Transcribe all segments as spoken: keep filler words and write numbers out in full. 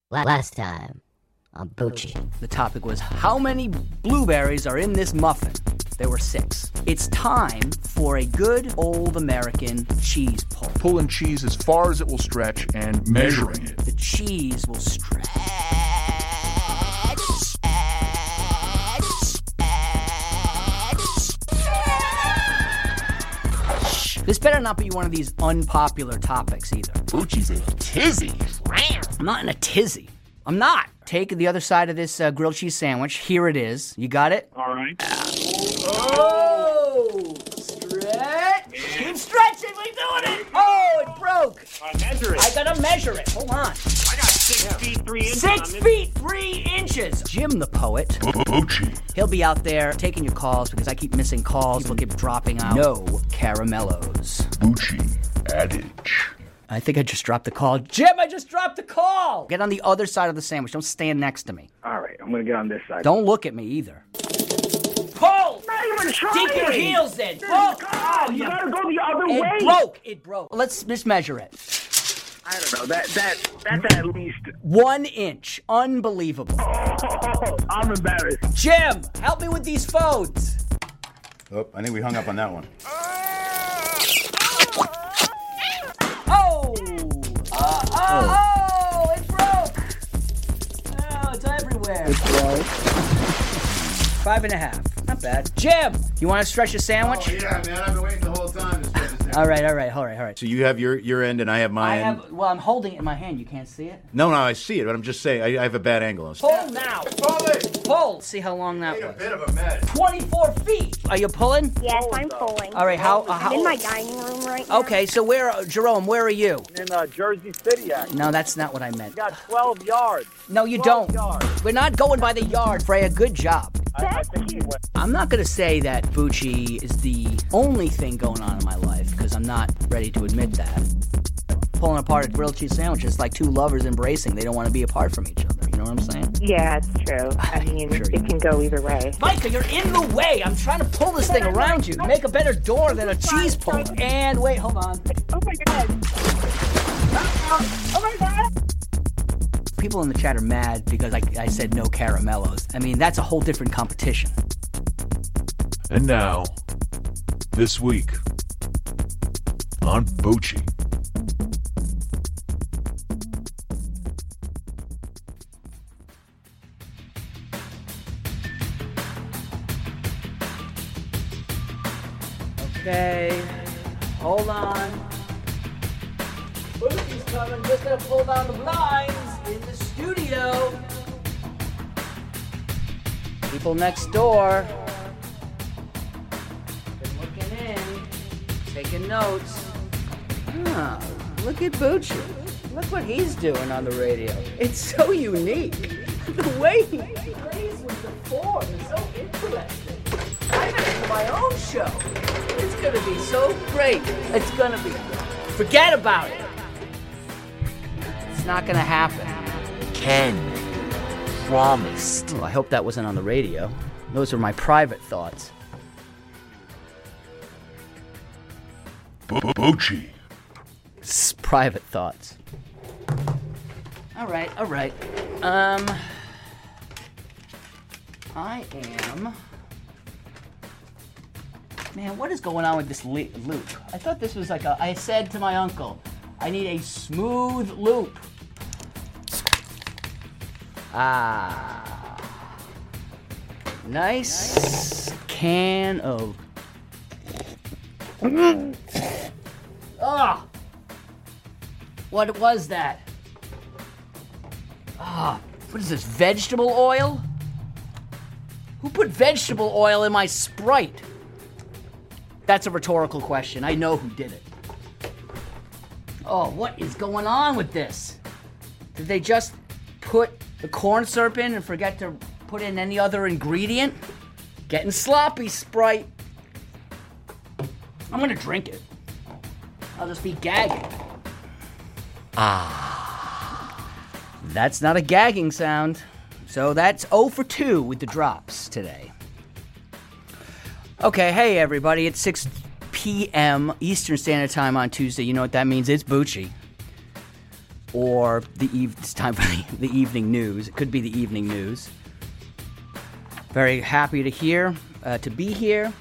Last time on Bucci. The topic was, how many blueberries are in this muffin? There were six. It's time for a good old American cheese pull. Pulling cheese as far as it will stretch and measuring it. The cheese will stretch. This better not be one of these unpopular topics either. Bucci's in a tizzy. I'm not in a tizzy. I'm not. Take the other side of this uh, grilled cheese sandwich. Here it is. You got it? All right. Oh! Stretch! Keep stretching! We're doing it! Oh, it broke! I measure it. I gotta measure it. Hold on. I got six yeah. feet, three inches. Six feet, three inches! Jim the poet. Bucci. He'll be out there taking your calls because I keep missing calls. People keep dropping out. No caramellos. Bucci adage. I think I just dropped the call. Jim, I just dropped the call! Get on the other side of the sandwich. Don't stand next to me. All right, I'm going to get on this side. Don't look at me either. Pull! Not even trying! Keep your heels in! Pull! Oh, you got to go the other it way! It broke! It broke. Let's just measure it. I don't know. That, that, that's at least... One inch. Unbelievable. Oh, I'm embarrassed. Jim, help me with these phones. Oh, I think we hung up on that one. Oh! Uh, oh, oh! It broke! Oh, it's everywhere. It's broke. Five and a half. Not bad. Jim, you want to stretch a sandwich? Oh, yeah, man. I've been waiting the whole time to stretch a sandwich. All right, all right, all right, all right. So you have your, your end and I have my I end? have, well, I'm holding it in my hand. You can't see it? No, no, I see it, but I'm just saying, I, I have a bad angle. Pull now. Pull it! Pull. See how long that Made a was. bit of a mess. twenty-four feet. Are you pulling? Yes, I'm pulling. All right, how... Uh, how I'm in my dining room right now. Okay, so where... Uh, Jerome, where are you? In uh, Jersey City, actually. No, that's not what I meant. You got twelve yards. No, you twelve don't. yards. We're not going by the yard, Freya. Good job. I, I think you went. I'm not going to say that Bucci is the only thing going on in my life, because I'm not ready to admit that. Pulling apart a grilled cheese sandwich is like two lovers embracing. They don't want to be apart from each other. You know what I'm saying? Yeah, it's true. I mean, Sure you it can go either way. Micah, you're in the way. I'm trying to pull this thing around you. Make a better door than a cheese puller. And wait, hold on. Oh my god. Oh my god. People in the chat are mad because I, I said no caramellos. I mean, that's a whole different competition. And now, this week on Bucci. Okay, hold on. Bucci's coming. Just gonna pull down the blinds in the studio. People next door. Been looking in, taking notes. Ah, look at Bucci. Look what he's doing on the radio. It's so unique. The way he plays with the form is so interesting. I'm gonna do my own show. It's gonna be so great. It's gonna be. Forget about it. It's not gonna happen. Ken promised. Oh, I hope that wasn't on the radio. Those are my private thoughts. Bucci. S- private thoughts. All right, all right. Um, I am. Man, what is going on with this le- loop? I thought this was like a. I said to my uncle, I need a smooth loop. Ah. Nice can of. Ah. What was that? Ah, what is this, vegetable oil? Who put vegetable oil in my Sprite? That's a rhetorical question. I know who did it. Oh, what is going on with this? Did they just put the corn syrup in and forget to put in any other ingredient? Getting sloppy, Sprite. I'm gonna drink it. I'll just be gagging. Ah. That's not a gagging sound. So that's oh for two with the drops today. Okay, hey everybody, it's six p.m. Eastern Standard Time on Tuesday. You know what that means? It's Bucci. or the eve- it's time for the, the evening news. It could be the evening news. Very happy to hear, uh, to be here.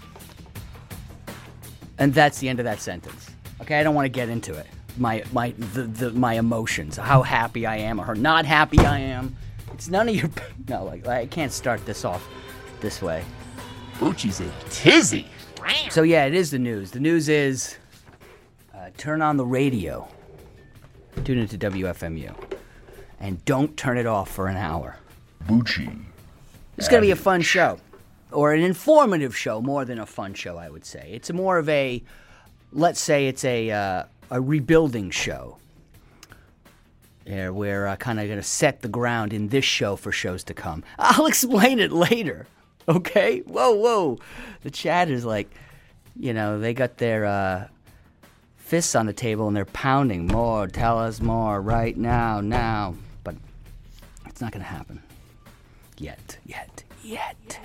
And that's the end of that sentence. Okay, I don't want to get into it. My my the, the my emotions, how happy I am or how not happy I am. It's none of your no. Like I can't start this off this way. Bucci's a tizzy. So yeah, it is the news. The news is uh, turn on the radio. Tune into W F M U, and don't turn it off for an hour. Bucci. It's going to be a fun show, or an informative show more than a fun show, I would say. It's more of a, let's say it's a uh, a rebuilding show. Yeah, we're uh, kind of going to set the ground in this show for shows to come. I'll explain it later, okay? Whoa, whoa. The chat is like, you know, they got their uh, fists on the table and they're pounding. More, tell us more right now, now. But it's not going to happen. Yet, yet, yet.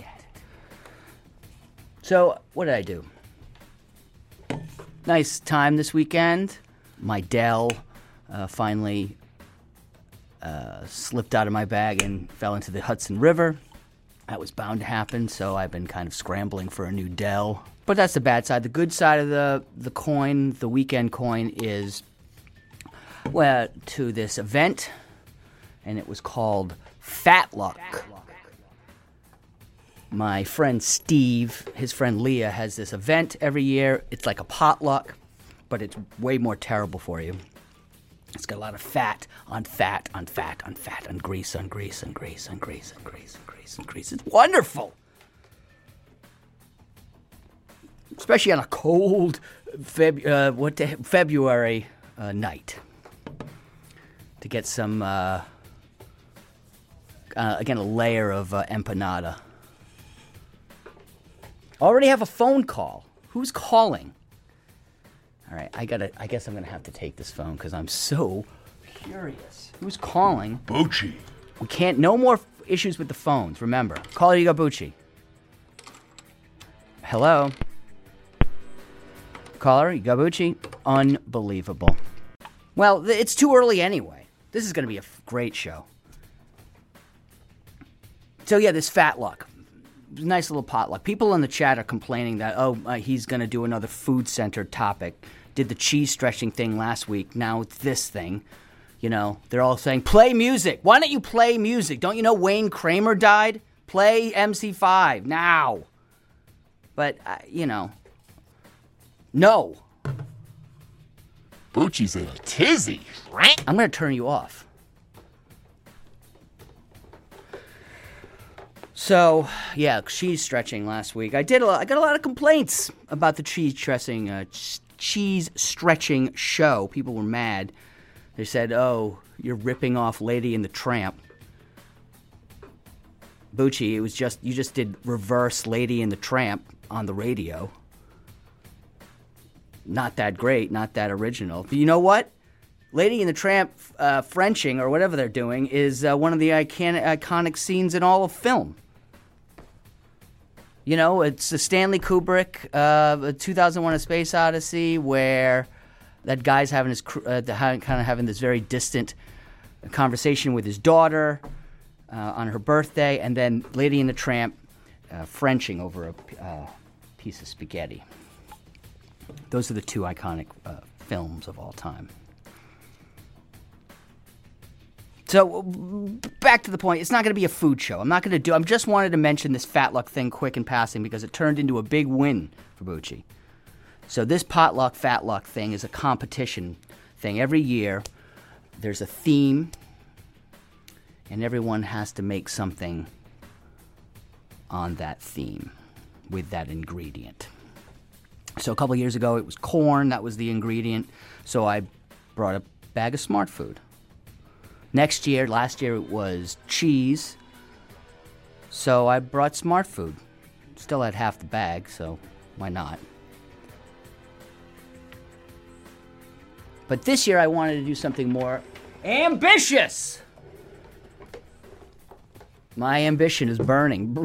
So, what did I do? Nice time this weekend. My Dell uh, finally uh, slipped out of my bag and fell into the Hudson River. That was bound to happen, so I've been kind of scrambling for a new Dell. But that's the bad side. The good side of the, the coin, the weekend coin, is well, to this event, and it was called Fat Luck. My friend Steve, his friend Leah, has this event every year. It's like a potluck, but it's way more terrible for you. It's got a lot of fat on fat on fat on fat on grease on grease on grease on grease on grease on grease on grease. It's wonderful. Especially on a cold Feb- uh, what the, February uh, night. To get some, uh, uh, again, a layer of uh, empanada. Already have a phone call. Who's calling? All right, I gotta. I guess I'm gonna have to take this phone because I'm so curious. Who's calling? Bucci. We can't. No more issues with the phones. Remember, caller, you got Bucci. Hello. Caller, you got Bucci. Unbelievable. Well, th- it's too early anyway. This is gonna be a f- great show. So yeah, this Fat Luck. Nice little potluck. People in the chat are complaining that, oh, uh, he's going to do another food-centered topic. Did the cheese stretching thing last week. Now it's this thing. You know, they're all saying, play music. Why don't you play music? Don't you know Wayne Kramer died? Play M C five now. But, uh, you know, no. Bucci's a tizzy. I'm going to turn you off. So, yeah, cheese stretching last week. I did. A lot, I got a lot of complaints about the cheese stretching, uh, ch- cheese stretching show. People were mad. They said, "Oh, you're ripping off Lady and the Tramp." Bucci, it was just you just did reverse Lady and the Tramp on the radio. Not that great, not that original. But you know what? Lady and the Tramp uh, Frenching, or whatever they're doing, is uh, one of the iconic, iconic scenes in all of film. You know, it's a Stanley Kubrick, uh, two thousand one: A Space Odyssey, where that guy's having his uh, kind of having this very distant conversation with his daughter uh, on her birthday, and then Lady and the Tramp uh, Frenching over a uh, piece of spaghetti. Those are the two iconic uh, films of all time. So, back to the point, it's not going to be a food show. I'm not going to do, I just wanted to mention this Fat Luck thing quick in passing because it turned into a big win for Bucci. So this potluck, Fat Luck thing is a competition thing. Every year, there's a theme, and everyone has to make something on that theme with that ingredient. So a couple of years ago, it was corn, that was the ingredient. So I brought a bag of Smart Food. Next year, last year it was cheese, so I brought Smart Food. Still had half the bag, so why not? But this year I wanted to do something more ambitious. My ambition is burning.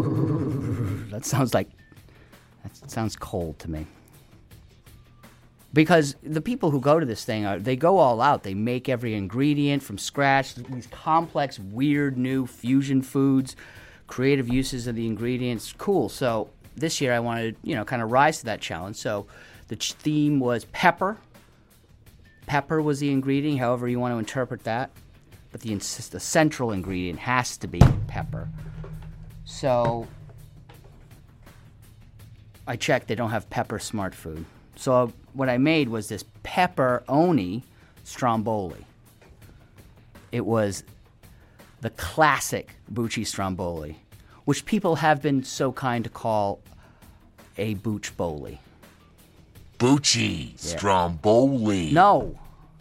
That sounds like, that sounds cold to me. Because the people who go to this thing, are they go all out. They make every ingredient from scratch, these complex, weird, new fusion foods, creative uses of the ingredients. Cool. So this year I wanted to, you know, kind of rise to that challenge. So the ch- theme was pepper. Pepper was the ingredient, however you want to interpret that. But the, ins- the central ingredient has to be pepper. So I checked, they don't have pepper smart food. So what I made was this pepperoni stromboli. It was the classic Bucci stromboli, which people have been so kind to call a Booch Bowly. Bucci Yeah. Stromboli. No.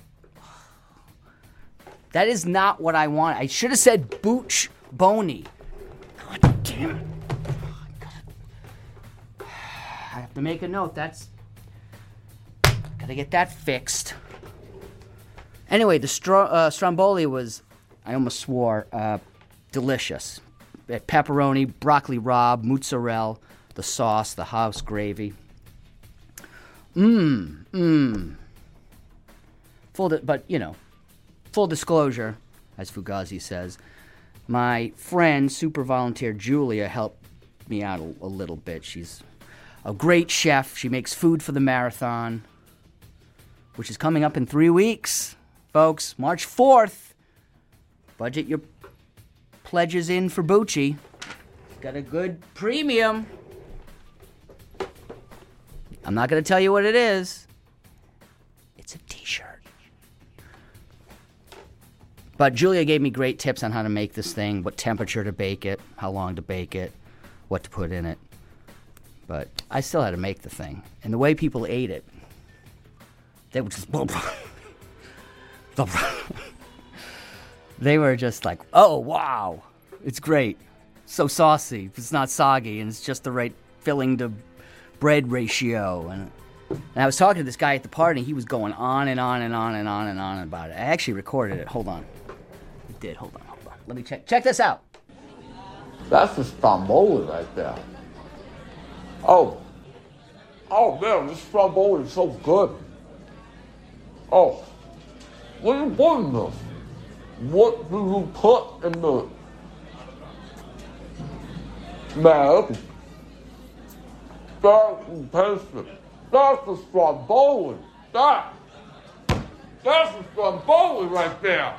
That is not what I want. I should have said Booch Boney. God damn it. I have to make a note. That's... Gotta get that fixed. Anyway, the stro- uh, stromboli was, I almost swore, uh, delicious. Pepperoni, broccoli rabe, mozzarella, the sauce, the house gravy. Mmm, mmm. Full, di- but you know, full disclosure, as Fugazi says, my friend, super volunteer Julia, helped me out a, a little bit. She's a great chef. She makes food for the marathon, which is coming up in three weeks, folks. March fourth. Budget your pledges in for Bucci. Got a good premium. I'm not going to tell you what it is. It's a t-shirt. But Julia gave me great tips on how to make this thing, what temperature to bake it, how long to bake it, what to put in it. But I still had to make the thing. And the way people ate it, they were just... They were just like, oh, wow, it's great. So saucy. It's not soggy, and it's just the right filling to bread ratio. And, and I was talking to this guy at the party, and he was going on and on and on and on and on about it. I actually recorded it. Hold on. I did. Hold on. Hold on. Let me check. Check this out. That's the stromboli right there. Oh. Oh, man, this stromboli is so good. Oh. What are you putting in this? What do you put in the... Man, that's tasty. That's the stromboli. That. That's the stromboli right there.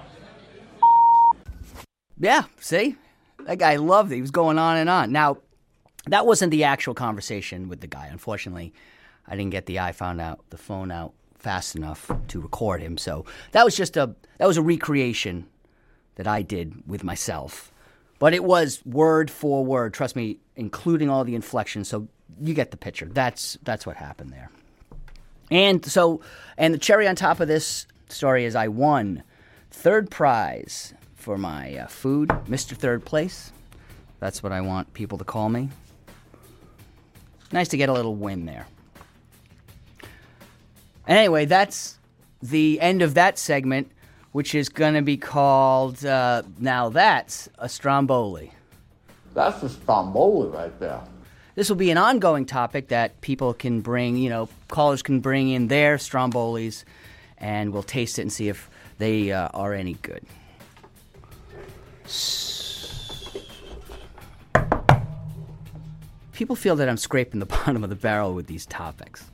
Yeah, see? That guy loved it. He was going on and on. Now, that wasn't the actual conversation with the guy. Unfortunately, I didn't get the iPhone out, the phone out fast enough to record him. So that was just a that was a recreation that I did with myself. But it was word for word, trust me, including all the inflections. So you get the picture. That's that's what happened there. And so, and the cherry on top of this story is I won third prize for my uh, food, Mister Third Place. That's what I want people to call me. Nice to get a little win there. Anyway, that's the end of that segment, which is going to be called, uh, now that's a stromboli. That's the stromboli right there. This will be an ongoing topic that people can bring, you know, callers can bring in their strombolis, and we'll taste it and see if they uh, are any good. People feel that I'm scraping the bottom of the barrel with these topics.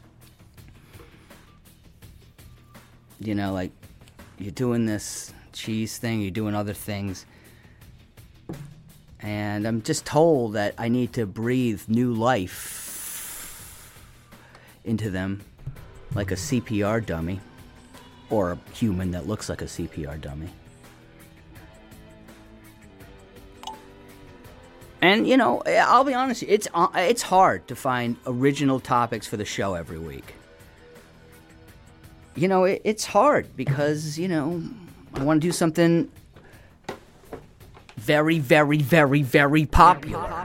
You know, like, you're doing this cheese thing, you're doing other things, and I'm just told that I need to breathe new life into them, like a C P R dummy, or a human that looks like a C P R dummy. And, you know, I'll be honest, it's it's hard to find original topics for the show every week. You know, it, it's hard because, you know, I want to do something very, very, very, very popular.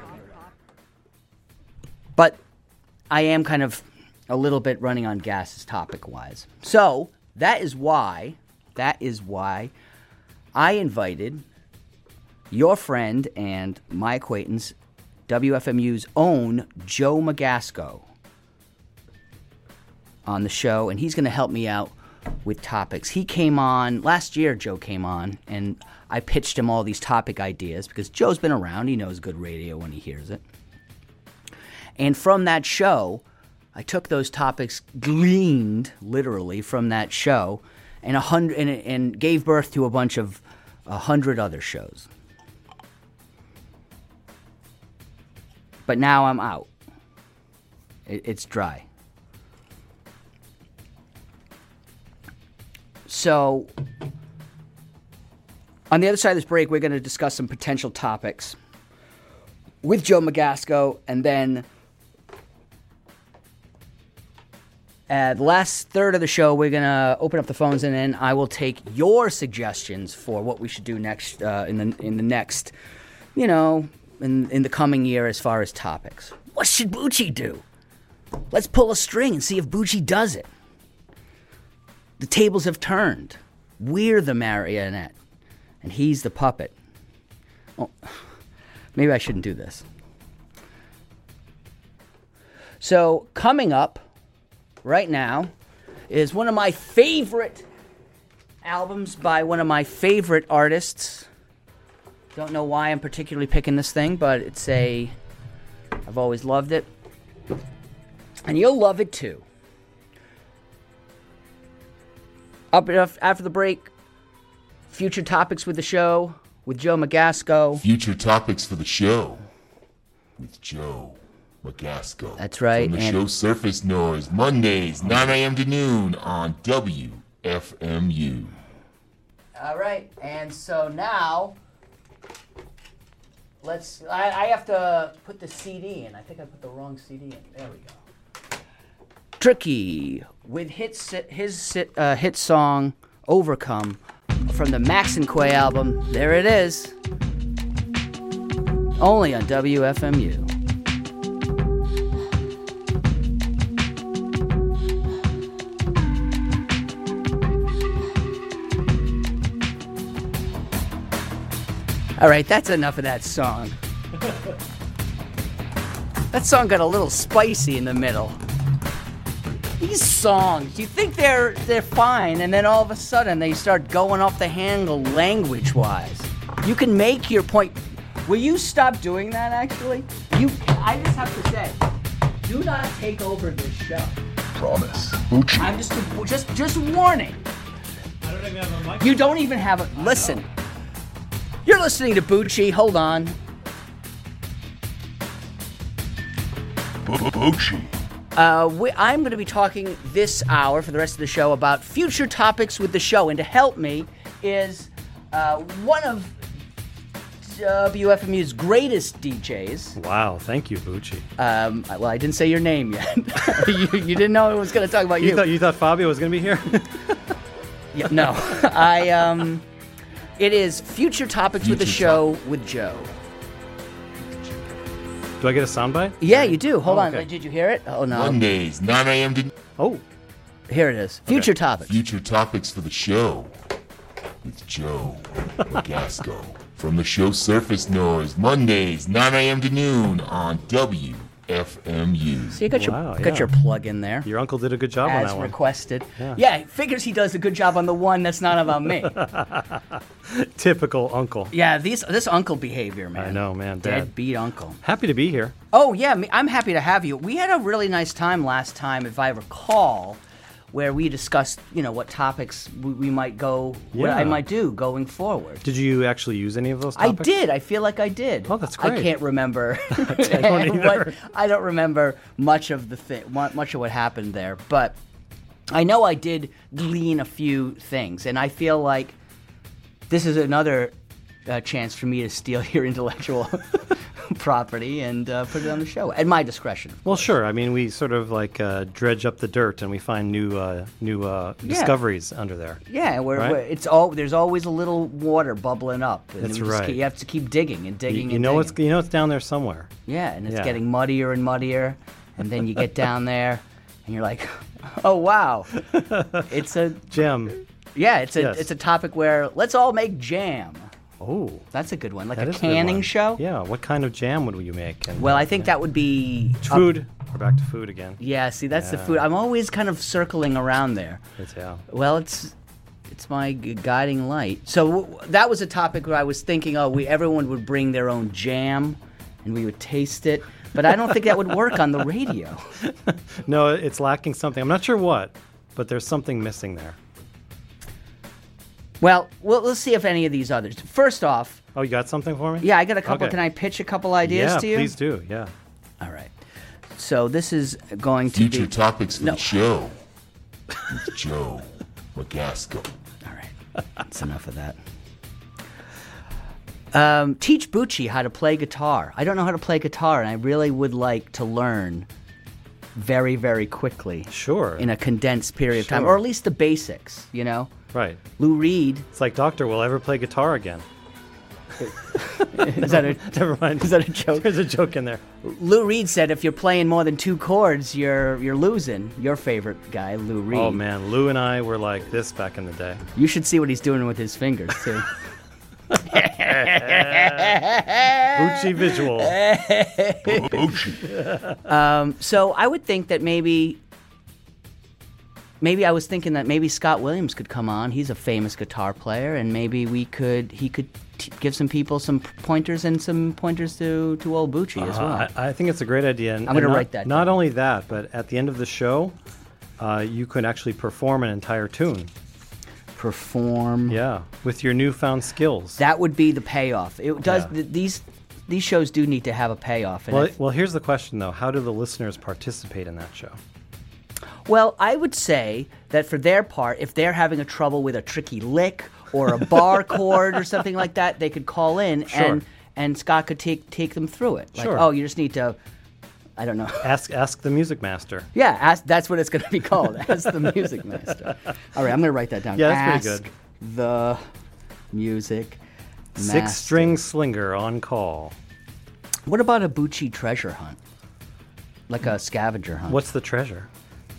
But I am kind of a little bit running on gas topic-wise. So that is why, that is why I invited your friend and my acquaintance, W F M U's own Joe Magasco, on the show, and he's going to help me out with topics. He came on last year. Joe came on, and I pitched him all these topic ideas because Joe's been around. He knows good radio when he hears it. And from that show, I took those topics, gleaned literally from that show, and a hundred and, and gave birth to a bunch of a hundred other shows. But now I'm out. It, it's dry. So, on the other side of this break, we're going to discuss some potential topics with Joe Magasco, and then uh, the last third of the show, we're going to open up the phones, and then I will take your suggestions for what we should do next uh, in the in the next, you know, in in the coming year as far as topics. What should Bucci do? Let's pull a string and see if Bucci does it. The tables have turned. We're the marionette, and he's the puppet. Oh, maybe I shouldn't do this. So, coming up right now is one of my favorite albums by one of my favorite artists. Don't know why I'm particularly picking this thing, but it's a... I've always loved it. And you'll love it too. Up after the break, future topics with the show with Joe Magasco. Future topics for the show with Joe Magasco. That's right. From the and show Surface Noise, Mondays, nine a.m. to noon on W F M U. All right, and so now let's. I, I have to put the C D in. I think I put the wrong C D in. There we go. Tricky with his his uh, hit song "Overcome" from the Max and Quay album. There it is, only on W F M U. All right, that's enough of that song. That song got a little spicy in the middle. These songs, you think they're they're fine, and then all of a sudden they start going off the handle language-wise. You can make your point. Will you stop doing that, actually? You, I just have to say, do not take over this show. Promise. Bucci. I'm just just just warning. I don't even have a mic. You don't even have a... Listen. You're listening to Bucci. Hold on. Bucci. Uh, we, I'm going to be talking this hour for the rest of the show about future topics with the show. And to help me is uh, one of W F M U's greatest D Js. Wow, thank you, Bucci. Um, well, I didn't say your name yet. you, you didn't know I was going to talk about you. You thought you thought Fabio was going to be here? Yeah, no. I um, it is future topics Future with the show with Joe. Do I get a soundbite? Yeah, you do. Hold Oh, on. okay. Did you hear it? Oh, no. Mondays, nine a.m. to Oh, Here it is. Future Okay. topics. Future topics for the show with Joe Magasco. From the show Surface Noise, Mondays, nine a.m. to noon on W F M U. So you got Wow, your got yeah. your plug in there. your uncle did a good job on As that one. requested. Yeah. Yeah, he figures he does a good job on the one that's not about me. Typical uncle. Yeah, these this uncle behavior, man. I know, man. Dad. Deadbeat uncle. Happy to be here. Oh, yeah, me, I'm happy to have you. We had a really nice time last time, if I recall, where we discussed, you know, what topics we, we might go, what I Yeah. might do going forward. Did you actually use any of those I topics? did. I feel like I did. Oh, that's I great. can't remember. I don't either. what, I don't remember much of the thing, much of what happened there, but I know I did glean a few things, and I feel like this is another uh, chance for me to steal your intellectual property and uh, put it on the show at my discretion. Well, sure. I mean, we sort of like uh, dredge up the dirt and we find new uh, new uh, discoveries under there. Yeah, where, Right? where it's all there's always a little water bubbling up. And That's we just right. keep- you have to keep digging and You, digging you and know digging. what's you know it's down there somewhere. Yeah, and it's Yeah. getting muddier and muddier, and then you get down there, and you're like, "Oh wow, it's a Jim. yeah, it's a Yes. it's a topic where let's all make jam." Oh, That's a good one, like that a is a good canning one. show. Yeah. What kind of jam would you make? And, Well, I think that would be up- food. We're back to food again. Yeah, see, that's the Yeah. food. I'm always kind of circling around there. It's, yeah. Well, it's it's my g- guiding light. So w- that was a topic where I was thinking, oh, we everyone would bring their own jam, and we would taste it. But I don't think that would work on the radio. No, it's lacking something. I'm not sure what, but there's something missing there. Well, well, let's see if any of these others. First off, Oh, you got something for me? yeah, I got a couple. Okay. Can I pitch a couple ideas yeah, to you? please do. Yeah. All right. So this is going to Future be topics for No. the show with Joe McGasco. All right. That's enough of that. Um, teach Bucci how to play guitar. I don't know how to play guitar, and I really would like to learn very, very quickly. Sure. In a condensed period of time, Sure. or at least the basics, you know? Right. Lou Reed. It's like, Doctor, will I ever play guitar again? Is that a, Never mind. is that a joke? There's a joke in there. Lou Reed said if you're playing more than two chords, you're you're losing. Your favorite guy, Lou Reed. Oh, man. Lou and I were like this back in the day. You should see what he's doing with his fingers, too. Bucci visual. um, so I would think that maybe, maybe I was thinking that maybe Scott Williams could come on. He's a famous guitar player, and maybe we could he could t- give some people some pointers and some pointers to to old Bucci as well. Uh, I, I think it's a great idea. And, I'm gonna and not- write that Not down. only that, but at the end of the show, uh, you could actually perform an entire tune. Perform. Yeah, with your newfound skills. That would be the payoff. It does. Yeah. Th- these these shows do need to have a payoff. And Well, if- well, here's the question, though. How do the listeners participate in that show? Well, I would say that for their part, if they're having a trouble with a tricky lick or a bar chord or something like that, they could call in Sure. and and Scott could take take them through it. Like, Sure. oh, you just need to, I don't know. Ask ask the music master. Yeah, ask, that's what it's going to be called. Ask the music master. All right, I'm going to write that down. Yeah, that's ask pretty the music master. Six-string slinger on call. What about a Bucci treasure hunt? Like a scavenger hunt. What's the treasure?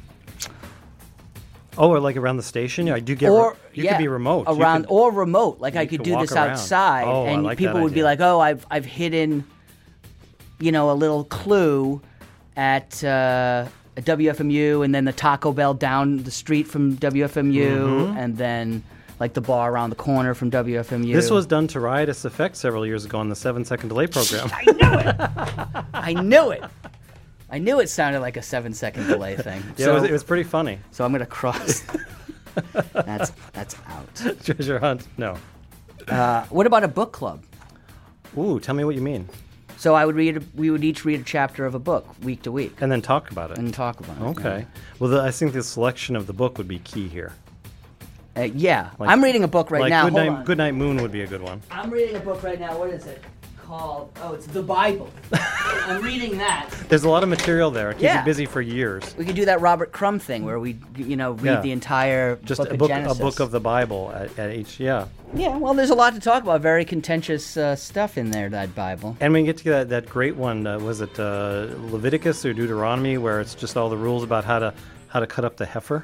Oh, or like around the station? Yeah, I do get. Or re- you yeah, could be remote. You around could- or remote. Like I you could could do walk this around. outside, Oh, I and like people that would be idea. like, "Oh, I've I've hidden, you know, a little clue at uh, at W F M U, and then the Taco Bell down the street from W F M U, Mhm. and then like the bar around the corner from W F M U." This was done to riotous effect several years ago on the seven-second delay program. I knew it. I knew it. I knew it sounded like a seven-second delay thing. Yeah, so, it, was, it was pretty funny. So I'm gonna cross. that's that's out. Treasure hunt? No. Uh, what about a book club? Ooh, tell me what you mean. So I would read. We would each read a chapter of a book week to week, And then talk about it. and talk about it. Okay. Well, the, I think the selection of the book would be key here. Uh, yeah, Like- I'm reading a book right like now. Good Hold Night, on. Good Night Moon would be a good one. I'm reading a book right now. What is it called? Oh, it's the Bible. I'm reading that. There's a lot of material there. It keeps Yeah. you busy for years. We could do that Robert Crumb thing where we, you know, read Yeah. the entire Just book a of book, Genesis. a book of the Bible at, at each, yeah. Yeah, well, there's a lot to talk about. Very contentious uh, stuff in there. That Bible. And we get to that, that great one. Uh, was it uh, Leviticus or Deuteronomy, where it's just all the rules about how to how to cut up the heifer?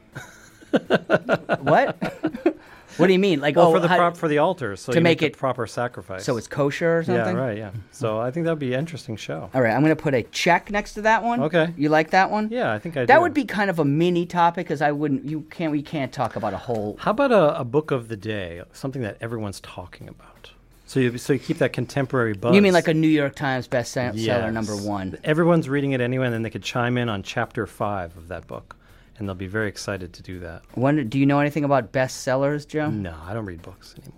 What? What do you mean? Like, Well, oh, for the how- prop for the altar, so to you make the it- proper sacrifice. so it's kosher or something? Yeah, right. Yeah. So I think that would be an interesting show. All right, I'm going to put a check next to that one. Okay. You like that one? Yeah, I think I That do. would be kind of a mini topic because I wouldn't. You can't. We can't talk about a whole. How about a, a book of the day, something that everyone's talking about? So you so you keep that contemporary buzz. You mean like a New York Times bestseller Yes. number one? Everyone's reading it anyway, and then they could chime in on chapter five of that book, and they'll be very excited to do that. Wonder, do you know anything about bestsellers, Joe? No, I don't read books anymore.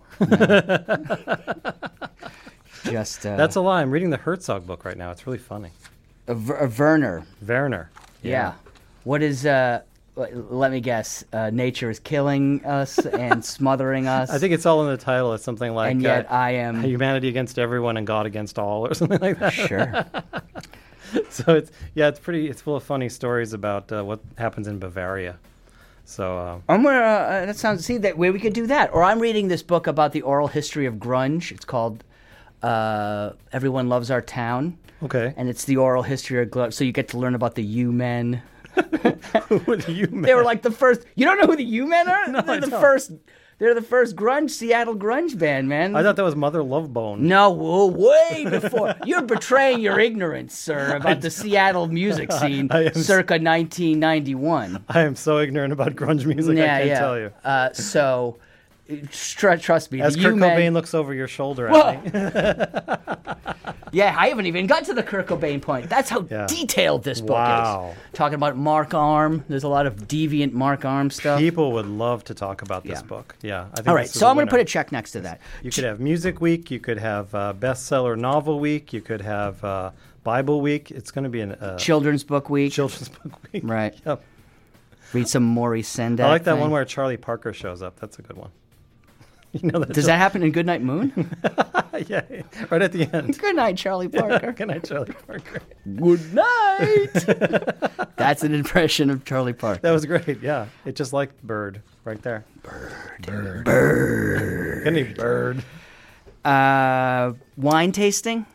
Just uh, That's a lie. I'm reading the Herzog book right now. It's really funny. a, Ver- a Werner. Werner. Yeah. What is? Uh, l- let me guess. Uh, nature is killing us and smothering us. I think it's all in the title. It's something like And yet uh, I am- humanity against everyone and God against all, or something like that. Sure. So it's yeah, it's pretty. It's full of funny stories about uh, what happens in Bavaria. So uh, I'm gonna. Uh, that sounds. See that where we could do that. Or I'm reading this book about the oral history of grunge. It's called uh, "Everyone Loves Our Town." okay, And it's the oral history of grunge. So you get to learn about the U-Men. who are the you men? They were like the first. You don't know who the U-Men are? No, They're I the don't. first They're the first grunge, Seattle grunge band, man. I thought that was Mother Love Bone. No, whoa, way before. You're betraying your ignorance, sir, about the Seattle music scene I am- circa nineteen ninety-one. I am so ignorant about grunge music, yeah, I can't yeah. tell you. Uh, so, tr- trust me. As the Kurt U-Men- Cobain looks over your shoulder Whoa. at me. Yeah, I haven't even got to the Kurt Cobain point. That's how Yeah. detailed this book Wow. is. Talking about Mark Arm. There's a lot of deviant Mark Arm stuff. People would love to talk about this Yeah. book. Yeah. I think All right, this is so a I'm going to winner. put a check next to that. You could have Music Week. You could have uh, Bestseller Novel Week. You could have uh, Bible Week. It's going to be an uh, Children's Book Week. Children's Book Week. Right. Yep. Read some Maurice Sendak. I like that thing. one where Charlie Parker shows up. That's a good one. You know that Does that happen in Goodnight Moon? yeah, right at the end. Good night, Charlie Parker. Good night, Charlie Parker. Good night. That's an impression of Charlie Parker. That was great. Yeah, it just like Bird right there. Bird. Bird. Any Bird. Uh, wine tasting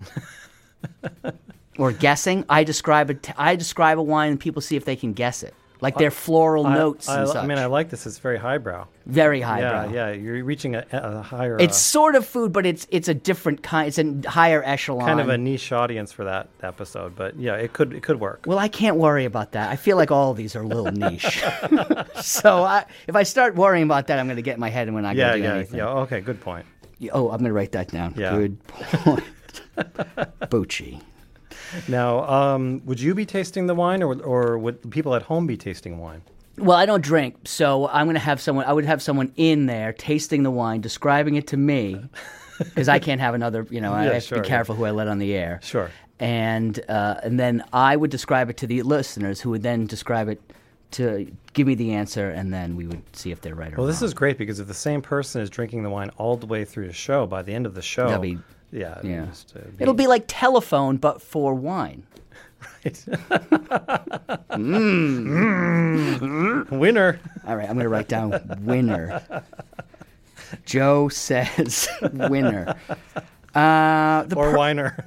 or guessing. I describe it. I describe a wine, and people see if they can guess it, like their floral I- notes I, and I such. mean, I like this. It's very highbrow. Very highbrow. Yeah, yeah. You're reaching a, a higher. It's uh, sort of food, but it's it's a different kind. It's a higher echelon. kind of a niche audience for that episode, but yeah, it could it could work. Well, I can't worry about that. I feel like all of these are a little niche. So I, if I start worrying about that, I'm going to get in my head and we're not yeah, going to do yeah, anything. yeah. Okay, good point. Oh, I'm going to write that down. Yeah. Good point. Bucci. Now, um, would you be tasting the wine, or or would people at home be tasting wine? Well, I don't drink, so I'm going to have someone. I would have someone in there tasting the wine, describing it to me, because I can't have another. You know, I Yeah, have sure, to be yeah. careful who I let on the air. Sure. And uh, and then I would describe it to the listeners, who would then describe it to give me the answer, and then we would see if they're right or Well, wrong. this is great because if the same person is drinking the wine all the way through the show, by the end of the show, That'll be- yeah, yeah. just, uh, It'll be like telephone, but for wine. mm. Winner. All right, I'm going to write down winner. Joe says winner. Uh, the or per- whiner.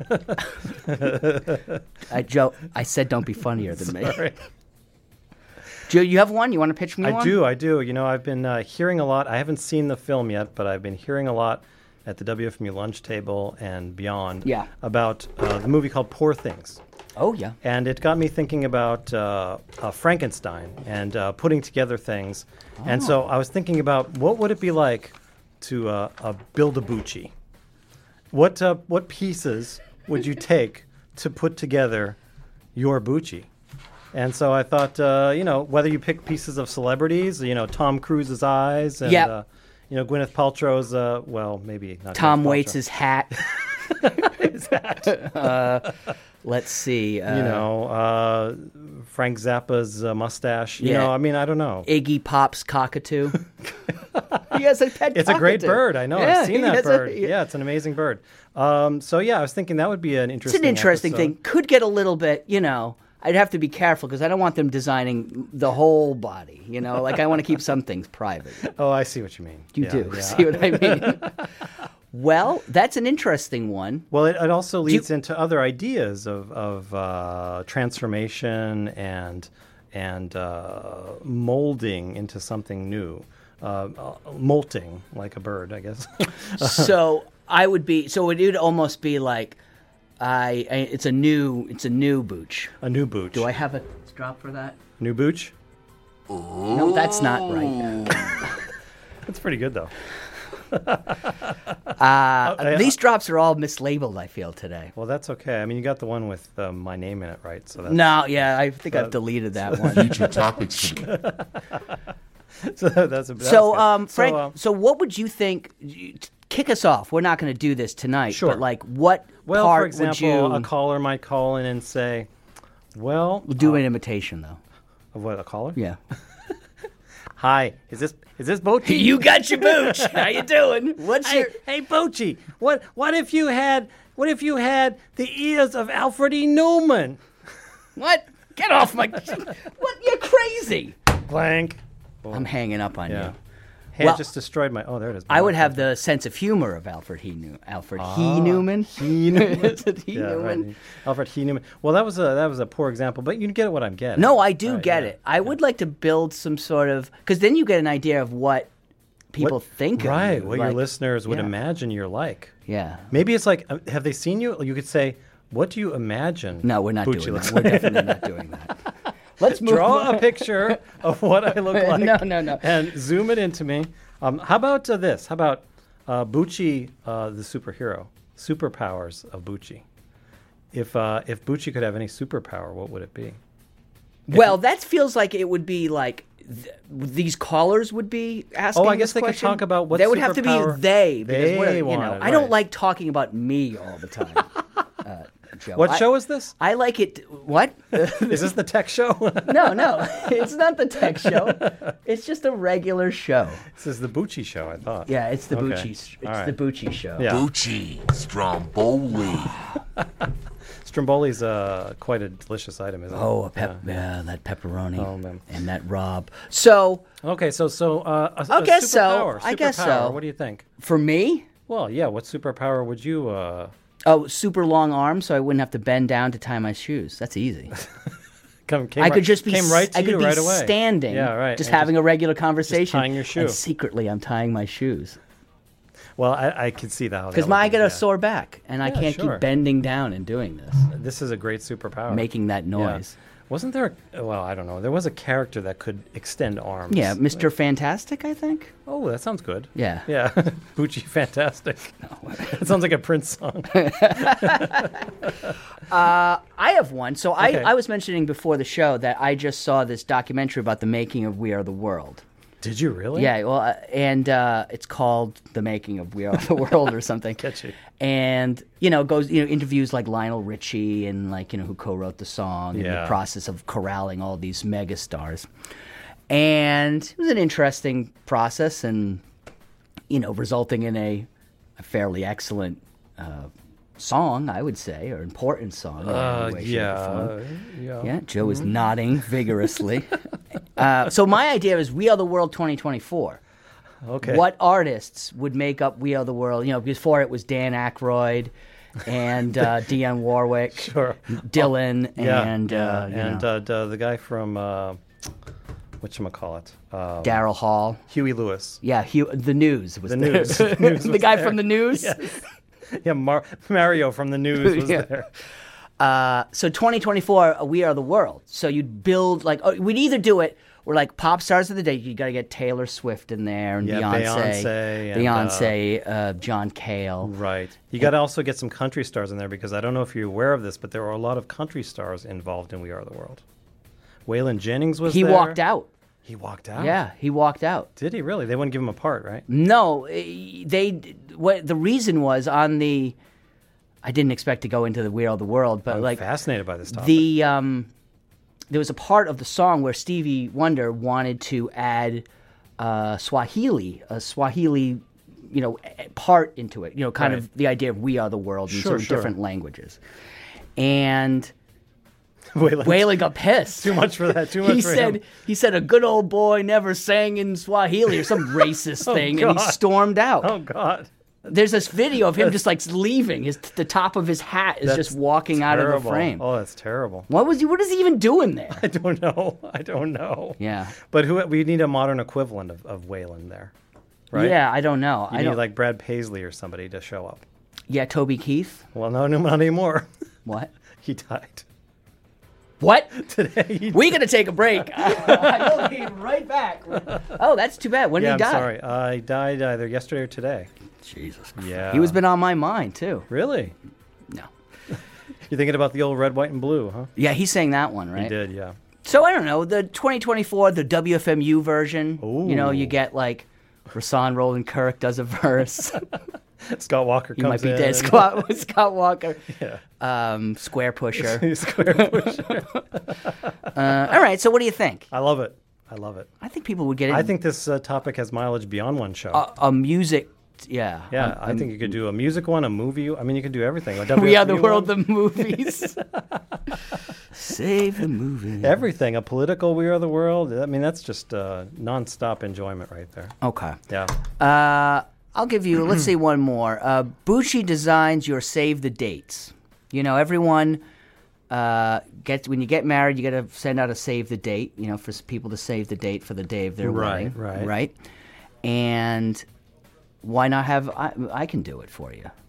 uh, Joe, I said don't be funnier than me. Sorry. Joe, you have one? You want to pitch me I one? do, I do. You know, I've been uh, hearing a lot. I haven't seen the film yet, but I've been hearing a lot at the W F M U lunch table and beyond Yeah. about uh, the movie called Poor Things. Oh, yeah. And it got me thinking about uh, uh, Frankenstein and uh, putting together things. And so I was thinking about what would it be like to uh, uh, build a Bucci? What uh, what pieces would you take to put together your Bucci? And so I thought, uh, you know, whether you pick pieces of celebrities, you know, Tom Cruise's eyes, and Yep. uh, you know, Gwyneth Paltrow's, uh, well, maybe not. Tom Gwyneth Paltrow. Waits' hat. His hat. uh, let's see. Uh, you know, uh, Frank Zappa's uh, mustache. You Yeah. know, I mean, I don't know. Iggy Pop's cockatoo. He has a pet It's a great cockatoo. bird. I know. Yeah, I've seen he that has a- bird. yeah, it's an amazing bird. Um, so yeah, I was thinking that would be an It's interesting. an interesting episode. thing. Could get a little bit, you know. I'd have to be careful because I don't want them designing the whole body. You know, like I want to keep some things private. Oh, I see what you mean. You Yeah, do yeah. see what I mean? Well, that's an interesting one. Well, it, it also you- leads into other ideas of of uh, transformation and and uh, molding into something new, uh, uh, molting like a bird, I guess. So I would be. So it would almost be like, I. I it's a new. It's a new booch. A new booch. Do I have a drop for that? New booch? No, that's not right. That's pretty good though. Uh, I- these drops are all mislabeled. I feel today. Well, that's okay. I mean, you got the one with uh, my name in it, right? So that's, No, yeah, I think I've that- deleted that one. Future topics. so that's a, that's So, good. um, Frank, So, um, so what would you think? you- t- Kick us off. We're not going to do this tonight. Sure. But like, what well, part for example, would you a caller might call in and say, "Well, We'll do uh, an imitation though? of what a caller? Yeah. Hi, is this is this Bochy? You got your booch. How you doing? What's Hey, your? hey, Bochy, what what if you had what if you had the ears of Alfred E. Newman? What? Get off my! What? You're crazy. Blank. I'm hanging up on Yeah. you. Hand Well, just destroyed my. Oh, there it is. I would have the sense of humor of Alfred He New Alfred Ah, He Newman. He Newman. Is it He yeah, Newman? right. Alfred He Newman. Well, that was a that was a poor example, but you get what I'm getting. No, I do Right, get yeah. it. I would like to build some sort of because then you get an idea of what people What- think of right, you. what your like- listeners would yeah. imagine you're like. Yeah. Maybe it's like, uh, have they seen you? You could say, what do you imagine? No, we're not Bucci doing looks that. We're like? definitely not doing that. Let's move Draw on. a picture of what I look like. No, no, no. And zoom it into me. Um, how about uh, this? How about uh, Bucci, uh, the superhero? Superpowers of Bucci. If uh, if Bucci could have any superpower, what would it be? Well, that feels like it would be like th- these callers would be asking. Oh, I guess this they could question. talk about what They would have to be superpower they because they we're, you know, wanted, I don't right. like talking about me all the time. uh, Joe. What I- show is this? I like it. What? Is this the tech show? no, no, it's not the tech show. It's just a regular show. This is the Bucci show, I thought. Yeah, it's the Okay. Bucci. It's All right. the Bucci show. Yeah. Bucci, Stromboli. Stromboli's uh, quite a delicious item, isn't it? Oh, a pep- yeah. that pepperoni Oh, man. and that Rob. So Okay, so so uh, a, I a guess so. superpower, I guess superpower, so. What do you think? for me, Well, yeah. What superpower would you? Uh, oh, super long arms, so I wouldn't have to bend down to tie my shoes. That's easy. come, came I right, could just be. came right to I could you be right away. standing. Yeah, right. Just and having a regular conversation. tying your shoe. And secretly, I'm tying my shoes Well, I, I could see that. because I get a sore back, and I Yeah, can't sure. keep bending down and doing this, This is a great superpower. making that Yeah. noise. Wasn't there? A, well, I don't know. There was a character that could extend arms. Yeah, Mister Fantastic, I think. Oh, that sounds good. Yeah. Yeah. Bucci Fantastic. That sounds like a Prince song. I have one. So Okay. I, I was mentioning before the show that I just saw this documentary about the making of We Are the World. Did you really? Yeah, well, uh, and uh, it's called "The Making of We Are the World" or something. Catchy. And you know, goes you know interviews like Lionel Richie and like you know who co-wrote the song and Yeah. the process of corralling all these megastars. And it was an interesting process, and you know, resulting in a, a fairly excellent uh, song, I would say, or important song. in Uh, any way, shape, or form. yeah. Yeah. Yeah, Joe is nodding vigorously. uh, so my idea is We Are the World twenty twenty-four. Okay. What artists would make up We Are the World? You know, before it was Dan Aykroyd and uh, Dionne Warwick, Sure. Dylan, Yeah. and yeah. uh, you and know, uh, d- the guy from uh, whatchamacallit? Um, Daryl Hall. Huey Lewis. Yeah, Hugh, the News was The there. News. The News the was guy there. from the News. Yes. Yeah, Mar- Mario from the News was Yeah. there. Uh, so twenty twenty-four, uh, We Are the World. So you'd build like oh, we'd either do it. We're like pop stars of the day. You got to get Taylor Swift in there and Yeah, Beyonce, Beyonce and, Beyonce, uh, John Cale. Right. You got to also get some country stars in there because I don't know if you're aware of this, but there are a lot of country stars involved in We Are the World. Waylon Jennings was He there. walked out. He walked out. Yeah, he walked out. Did he really? They wouldn't give him a part, right? No, eh, they. What the reason was on the. I didn't expect to go into the We Are the World, but I'm like fascinated by this topic. the um, there was a part of the song where Stevie Wonder wanted to add uh, Swahili, a Swahili, you know, eh, part into it. You know, kind Right. of the idea of We Are the World in Sure, sort of sure. different languages, and. Waylon, Waylon got pissed. too much for that. Too much he for said him. he said a good old boy never sang in Swahili or some racist Oh, thing, and he God. stormed out. Oh God. There's this video of him just like leaving. His the top of his hat is That's just walking out of the terrible. frame. Oh, that's terrible. What was he? What is he even doing there? I don't know. I don't know. Yeah, But who we need a modern equivalent of, of Waylon there, right? yeah. I don't know. You I need don't like Brad Paisley or somebody to show up. Yeah, Toby Keith. Well, no, no, not anymore. What? He died What? today. We're gonna take a break. I will be right back. Oh, that's too bad. When yeah, did he I'm die? sorry. Uh, he died either yesterday or today. Jesus. Yeah. He was been on my mind too. Really? No. You're thinking about the old red, white, and blue, huh? Yeah, he sang that one, right? He did, yeah. So I don't know, the twenty twenty-four, the W F M U version. You know, you Ooh. get like Rasan Roland Kirk does a verse. Scott Walker You comes might be in. dead. Scott, Scott Walker. Yeah. Um, Square Pusher. Square pusher. Uh, all right, so what do you think? I love it. I love it. I think people would get it. I think this uh, topic has mileage beyond one show. a, a music, yeah. yeah, Um, I think you could do a music one, a movie. I mean, you could do everything. A We Are the W F M U World, one. the movies. Save the movie. Everything. A political We Are the World. I mean, that's just uh, nonstop enjoyment right there. Okay. Yeah. Uh, I'll give you, let's say one more. Uh, Bucci designs your save the dates. You know, everyone uh, gets, when you get married, you got to send out a save the date, you know, for s- people to save the date for the day of their Right, wedding. right. Right. and why not have I, I can do it for you.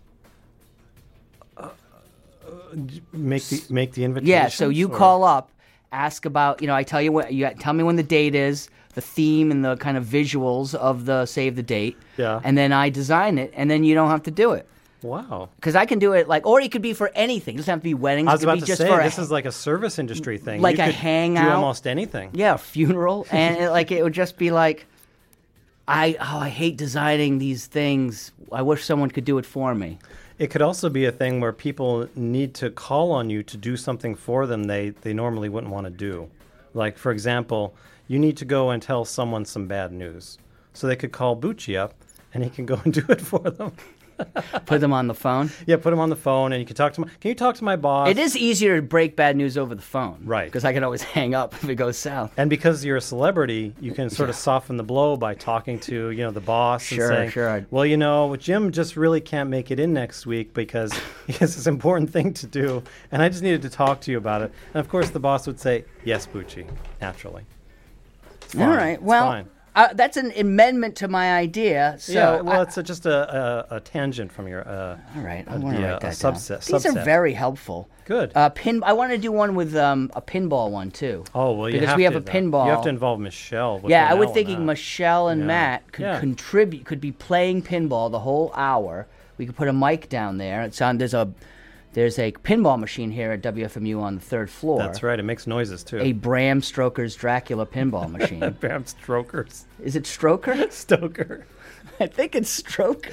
Make the make the invitation. Yeah, so you or? call up, ask about, you know, I tell you what, you tell me when the date is, the theme and the kind of visuals of the save the date. Yeah. And then I design it, and then you don't have to do it. Wow. Because I can do it like, or it could be for anything. It doesn't have to be weddings. I was it could about be to just say, for this a, is like a service industry thing. like you a could hangout. do almost anything. Yeah, a funeral, and it, like it would just be like, I oh I hate designing these things. I wish someone could do it for me. It could also be a thing where people need to call on you to do something for them they, they normally wouldn't want to do. Like, for example, you need to go and tell someone some bad news. So they could call Bucci up, and he can go and do it for them. Put them on the phone? Yeah, put them on the phone, and you can talk to my... Can you talk to my boss? It is easier to break bad news over the phone. Right. Because I can always hang up if it goes south. And because you're a celebrity, you can sort of soften the blow by talking to, you know, the boss Sure, and saying, sure. well, you know, Jim just really can't make it in next week because he has this important thing to do, and I just needed to talk to you about it. And, of course, the boss would say, yes, Bucci, naturally. It's fine. All right. It's Well, fine. uh, that's an amendment to my idea. So yeah, well, I- it's a, just a, a, a tangent from your... Uh, all right, I uh, want to yeah, write a that down. subset, These subset. are very helpful. Good. Uh, pin. I want to do one with um, a pinball one too. Oh, well, you because have we have to, a pinball. You have to involve Michelle. with Yeah, I Linnell was in thinking that. Michelle and Yeah. Matt could Yeah. contribute, could be playing pinball the whole hour. We could put a mic down there. It's on. There's a there's a pinball machine here at W F M U on the third floor. That's right. It makes noises, too. A Bram Stoker's Dracula pinball machine. Bram Stoker's. Is it Stroker? Stoker. I think it's Stroker.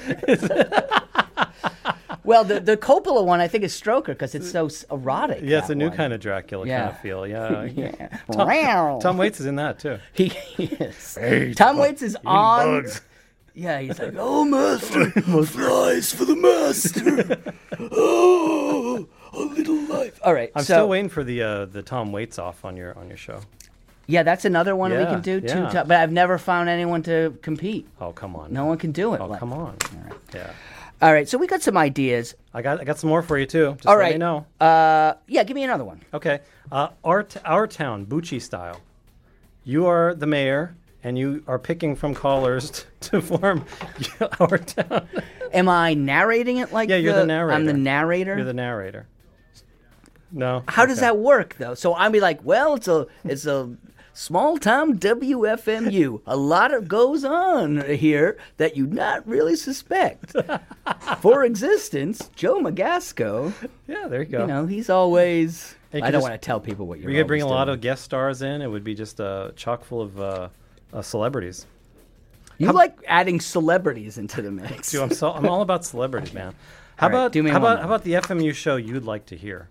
Well, the the Coppola one I think is Stroker because it's so s- erotic. Yeah, it's that a new one. kind of Dracula Yeah. kind of feel. Yeah. Yeah. Tom, Wow. Tom Waits is in that, too. He is. Tom Waits is on. bugs. Yeah, he's like, oh, master, flies for the master. Oh, a little life. All right, I'm so still waiting for the uh, the Tom Waits off on your on your show. yeah, that's another one we Yeah, can do. Two, yeah. to- but I've never found anyone to compete. Oh, come on. No one can do it. Oh, Like- come on. Yeah. All right, so we got some ideas. I got I got some more for you, too. Just All let right. me know. Uh, yeah, give me another one. Okay. Uh, our, t- our town, Bucci style. You are the mayor, and you are picking from callers t- to form our town. Am I narrating it like Yeah, you're the narrator. I'm the narrator. You're the narrator. No. How does Okay. that work though? So I'd be like, well, it's a it's a small town W F M U. A lot of goes on here that you'd not really suspect. For existence, Joe Magasco. Yeah, there you go. You know, he's always. And you I could don't just- want to tell people what you're. We could bring a always lot doing. of guest stars in. It would be just uh, chock full of uh, uh, celebrities. You like adding celebrities into the mix. Dude, I'm so I'm all about celebrities, man. How All right, about do me how one about more. how about the F M U show you'd like to hear?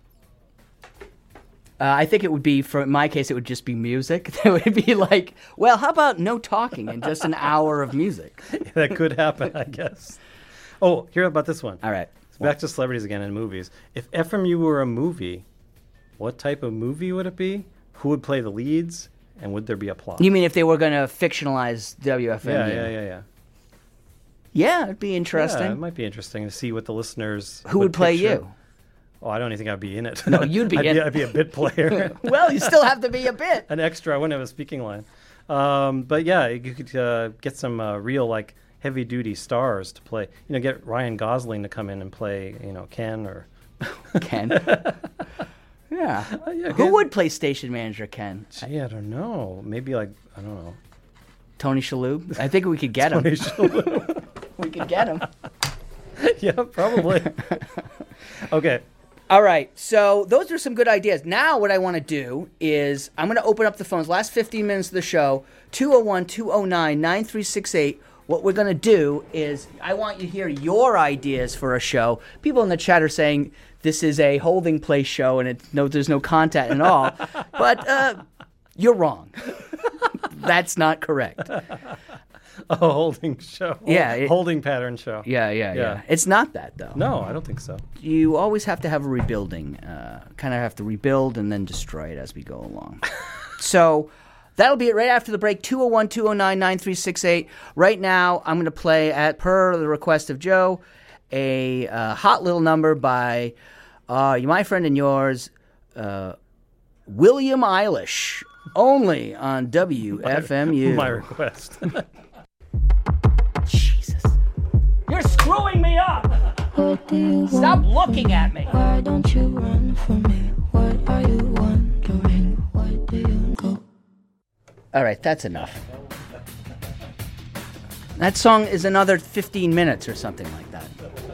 Uh, I think it would be, for in my case, it would just be music. It would be like, well, how about no talking and just an hour of music? That could happen, I guess. Oh, hear about this one. All right. Back to celebrities again in movies. If F M U were a movie, what type of movie would it be? Who would play the leads? And would there be a plot? You mean if they were going to fictionalize W F M U? Yeah, yeah, yeah, yeah. Yeah, it'd be interesting. Yeah, it might be interesting to see what the listeners. Who would play picture. you? Oh, I don't even think I'd be in it. No, you'd be I'd in be, it. I'd be a bit player. Well, you still have to be a bit. An extra. I wouldn't have a speaking line. Um, but yeah, you could uh, get some uh, real like heavy duty stars to play. You know, get Ryan Gosling to come in and play. You know, Ken or Ken. Yeah. Uh, yeah, Who Ken. would play station manager Ken? Gee, I don't know. Maybe like I don't know. Tony Shalhoub? I think we could get him. Tony Shalhoub. We could get him. Yeah, probably. Okay. All right, so those are some good ideas. Now what I want to do is I'm going to open up the phones. Last fifteen minutes of the show, two oh one, two oh nine, nine three six eight. What we're going to do is I want you to hear your ideas for a show. People in the chat are saying this is a holding place show and it, no, there's no content at all. But uh, you're wrong. That's not correct. A holding show. Yeah, it- holding pattern show. Yeah, yeah, yeah, Yeah. It's not that, though. No, I don't think so. You always have to have a rebuilding. Uh, kind of have to rebuild and then destroy it as we go along. So that'll be it right after the break. two oh one, two oh nine, nine three six eight. Right now, I'm going to play, at per the request of Joe, a uh, hot little number by uh, my friend and yours, uh, William Eilish, only on W F M U. My request. You're screwing me up. Stop looking at me. Why don't you run from me? What are you wondering? Why do you go? All right, that's enough. That song is another fifteen minutes or something like that.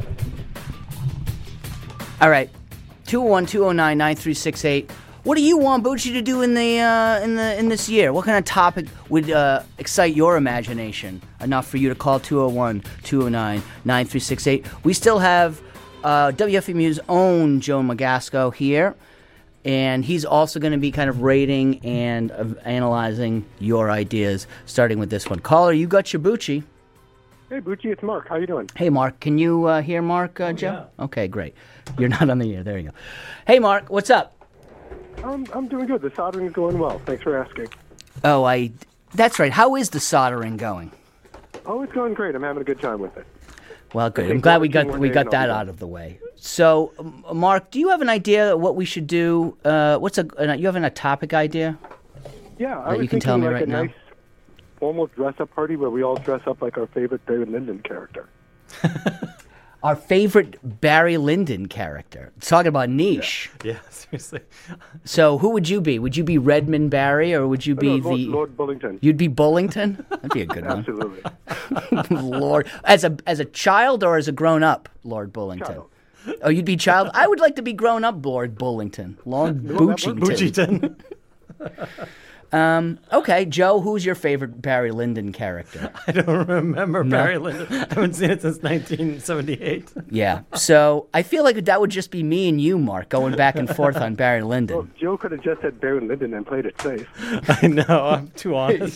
All right, two oh one, two oh nine, nine three six eight. What do you want Bucci to do in the uh, in the in this year? What kind of topic would uh, excite your imagination enough for you to call two oh one, two oh nine, nine three six eight? We still have uh, W F M U's own Joe Magasco here, and he's also going to be kind of rating and uh, analyzing your ideas, starting with this one. Caller, you got your Bucci. Hey, Bucci, it's Mark. How you doing? Hey, Mark. Can you uh, hear Mark, uh, Oh, Joe? Yeah. Okay, great. You're not on the air. There you go. Hey, Mark. What's up? Um, I'm doing good. The soldering is going well. Thanks for asking. Oh, I... That's right. How is the soldering going? Oh, it's going great. I'm having a good time with it. Well, good. I'm glad we got we got that out of the way. So, um, Mark, do you have an idea of what we should do? Uh, what's a... Uh, you have a topic idea? Yeah, I that was you can thinking tell me like right a now? nice formal dress-up party where we all dress up like our favorite David Linden character. Our favorite Barry Lyndon character. Talking about niche. Yeah, seriously. So who would you be? Would you be Redmond Barry, or would you be No, Lord, the Lord Bullington? You'd be Bullington? That'd be a good one. Absolutely. Lord, as a as a child or as a grown up, Lord Bullington. Child. Oh, you'd be child. I would like to be grown up, Lord Bullington, Lord Buchington. Buchington. Um, okay, Joe, who's your favorite Barry Lyndon character? I don't remember No. Barry Lyndon. I haven't seen it since nineteen seventy-eight. Yeah, so I feel like that would just be me and you, Mark, going back and forth on Barry Lyndon. Well, Joe could have just said Barry Lyndon and played it safe. I know, I'm too honest.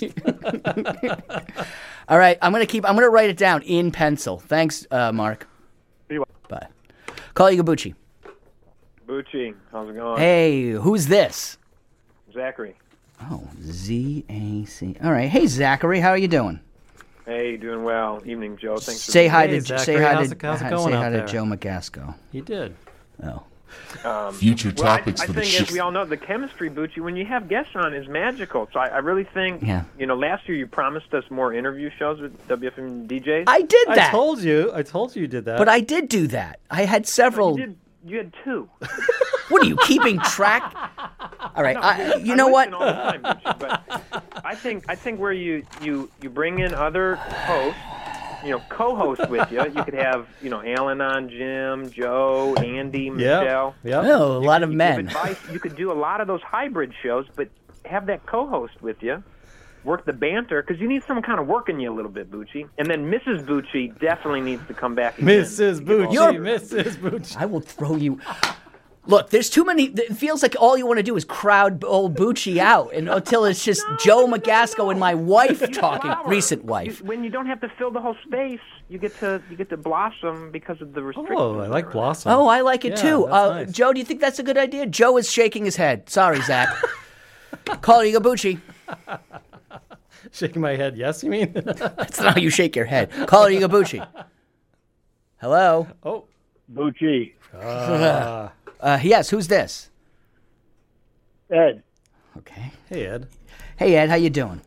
All right, I'm gonna keep. I'm gonna write it down in pencil. Thanks, uh, Mark. See you. Bye. Call you Gabucci. Bucci, how's it going? Hey, who's this? Zachary. Oh, Z A C. All right. Hey, Zachary, how are you doing? Hey, doing well. Evening, Joe. Thanks for Say being hi here. to Zachary, say hi how's to it- how's it hi- going say out hi to there? Joe Magasco. He did. Oh. Um, Future well, I- topics I, for the think, show. as we all know, the chemistry, Bucci, when you have guests on, is magical. So I, I really think, Yeah. you know, last year you promised us more interview shows with W F M D Js. I did that. I told you. I told you you did that. But I did do that. I had several. You, did, you had two. What are you keeping track? All right. No, I, you I know what? listen all the time, Bucci, but I think I think where you, you, you bring in other hosts, you know, co-hosts with you. You could have, you know, Alan on, Jim, Joe, Andy, Michelle. Yeah. Oh, a lot of You men. Give advice. You could do a lot of those hybrid shows, but have that co-host with you. Work the banter, because you need someone kind of working you a little bit, Bucci. And then Missus Bucci definitely needs to come back again. Missus Bucci. You're- Missus Bucci. I will throw you. Look, there's too many. It feels like all you want to do is crowd old Bucci out, and until it's just No, Joe no, no, Magasco no. and my wife You talking, flower. recent You- wife. when you don't have to fill the whole space, you get to you get to blossom because of the restrictions. Oh, I like Blossom. Oh, I like it Yeah, too. that's Uh, nice. Joe, do you think that's a good idea? Joe is shaking his head. Sorry, Zach. Call you Gabucci. Shaking my head. Yes, you mean? That's not how you shake your head. Call you Gabucci. Hello. Oh. Bucci. Uh, Uh, yes. Who's this? Ed. Okay. hey, Ed. Hey, Ed. How you doing?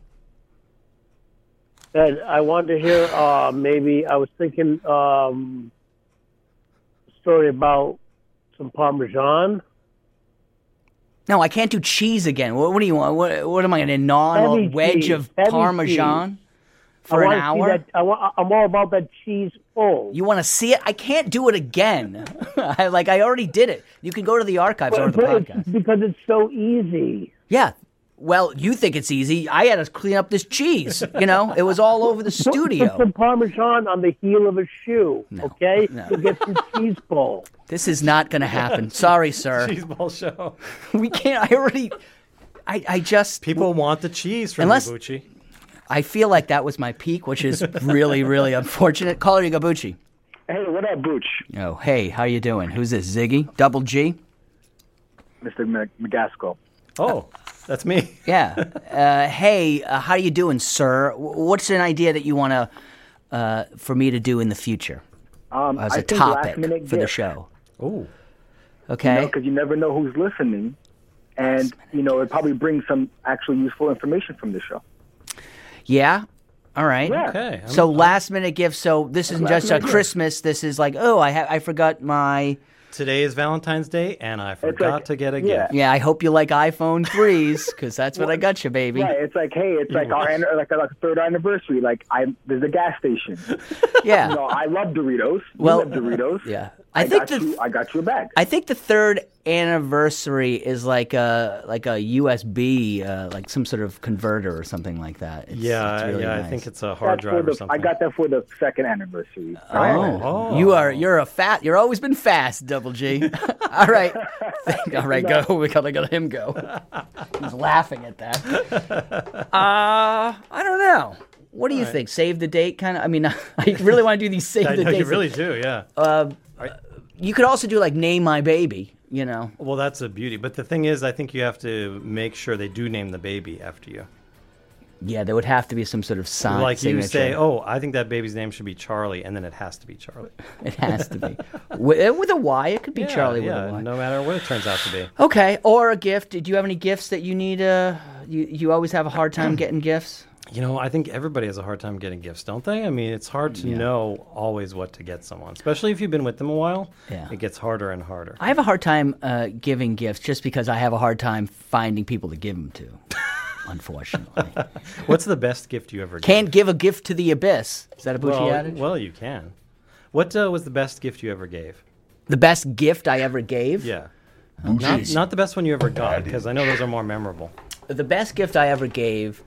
Ed, I wanted to hear uh, maybe, I was thinking um, a story about some Parmesan. No, I can't do cheese again. What, what do you want? What, what am I going to gnaw on a Heavy wedge cheese, of heavy Parmesan for I an wanna see hour? That, I want, I'm all about that cheese full. You want to see it? I can't do it again. I, like I already did it. You can go to the archives or the But it's podcast. because it's so easy. Yeah. Well, you think it's easy. I had to clean up this cheese. You know, it was all over the Put, studio. put some Parmesan on the heel of a shoe, No, okay? no. You get some cheese bowl. This is not going to happen. Sorry, sir. Cheese ball show. We can't. I already. I, I just. People want the cheese from Unless- you, Bucci. I feel like that was my peak, which is really, really unfortunate. Caller, you Gabucci. Hey, what up, Booch? Oh, hey, how you doing? Who's this? Ziggy? Double G? Mister Mag- Magasco. Oh, that's me. Yeah. Uh, hey, uh, how you doing, sir? W- What's an idea that you want to uh, for me to do in the future Um, as I a think topic last-minute for the gift. show? Oh. Okay. Because you never know who's listening, and you know it probably brings some actual useful information from the show. Yeah. All right. Yeah. Okay. So last minute gift. So this isn't just a minute gift. Christmas. This is like, oh, I ha- I forgot my. Today is Valentine's Day, and I forgot like- to get a yeah. gift. Yeah, I hope you like iPhone threes because that's what I got you, baby. Right. It's like, hey, it's like our an- like our third anniversary. Like, I there's a gas station. Yeah. You know, I love Doritos. Well, you love Doritos. Yeah. I, I think got the you, I got you a bag. I think the third anniversary is like a like a U S B, uh, like some sort of converter or something like that. It's, Yeah, it's really yeah, nice. I think it's a hard That's for drive the, or something. I got that for the second anniversary. Oh, Oh. you are you're a fat. You're always been fast, Double G. All right, all right, go. We gotta let him go. He's laughing at that. Uh, I don't know. What do you think? Save the date, kind of. I mean, I really want to do these save I the know dates. you really do, yeah. Uh, you could also do like name my baby. You know. Well, that's a beauty. But the thing is, I think you have to make sure they do name the baby after you. Yeah, there would have to be some sort of sign. Like you signature. say, oh, I think that baby's name should be Charlie, and then it has to be Charlie. It has to be. with, with a Y, it could be Yeah, Charlie yeah, with a Y. no matter what it turns out to be. Okay, or a gift. Do you have any gifts that you need? Uh, you you always have a hard time getting gifts. You know, I think everybody has a hard time getting gifts, don't they? I mean, it's hard to know always what to get someone, especially if you've been with them a while. Yeah. It gets harder and harder. I have a hard time uh, giving gifts just because I have a hard time finding people to give them to. Unfortunately, What's the best gift you ever gave? can't give a gift to the abyss. Is that a Bucci well, adage? well, you can. What uh, was the best gift you ever gave? The best gift I ever gave. Yeah. Oh, Not, geez. not the best one you ever got, because I know those are more memorable. The best gift I ever gave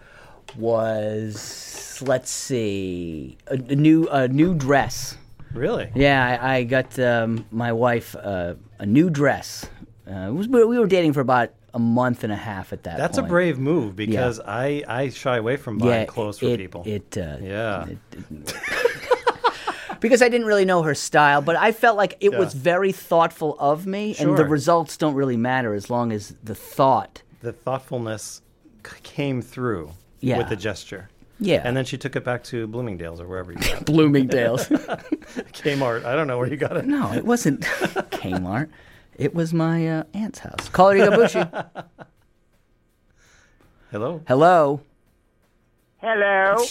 was, let's see, a, a new a new dress. Really? Yeah, I, I got um, my wife uh, a new dress. Uh, it was, we were dating for about a month and a half at that That's point. a brave move, because I, I shy away from buying Yeah, clothes for it- people. it, uh, yeah. Because I didn't really know her style, but I felt like it Yeah. was very thoughtful of me, and the Sure. results don't really matter as long as the thought. The thoughtfulness c- came through Yeah. with the gesture. Yeah. And then she took it back to Bloomingdale's or wherever you got it. Bloomingdale's. Kmart. I don't know where you got it. No, it wasn't Kmart. It was my uh, aunt's house. Caller Bucci. Hello. Hello. Hello.